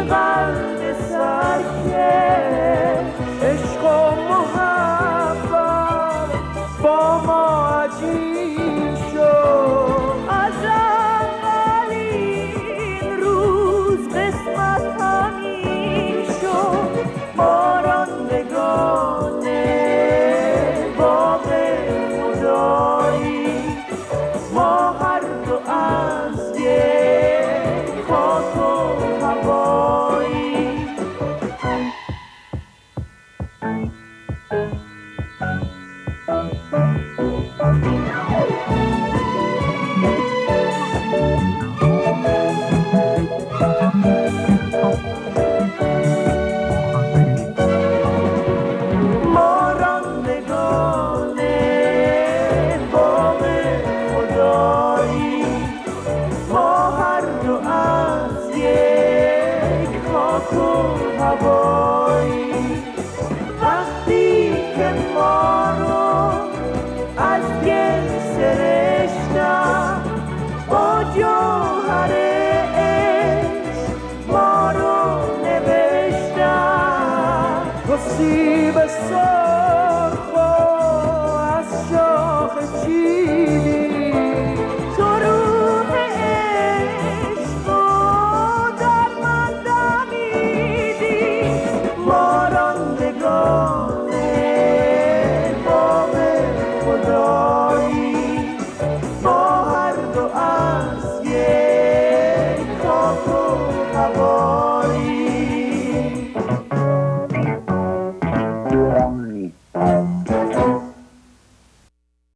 قلب سرکه عشق و محبت با ما عجیب شد. از اولین روز قسمت همین شد. بارندگانه باغ خدایی ما هر دو از یک خاک و هوایی. وقتی که ما رو از گل سرشتن با جوهر عشق ما رو نوشتن. تو سیب سرخ و از شاخ چیدی تو روح عشق و در من دمیدی. بارندگانه باغ خدایی ما هر دو از یک خاک و هوا.